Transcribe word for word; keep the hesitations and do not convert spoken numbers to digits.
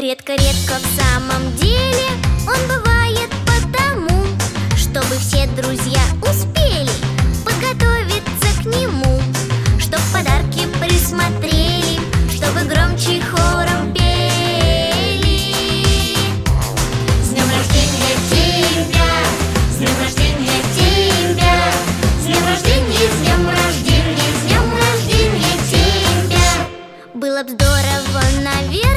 редко-редко в самом деле он бывает потому, чтобы все друзья успели подготовиться к нему, чтоб подарки присмотрели, чтобы громче хором пели. С днем рождения тебя, с днем рождения тебя, с днем рождения, с днем рождения, с днем рождения тебя. Было б здорово, наверное,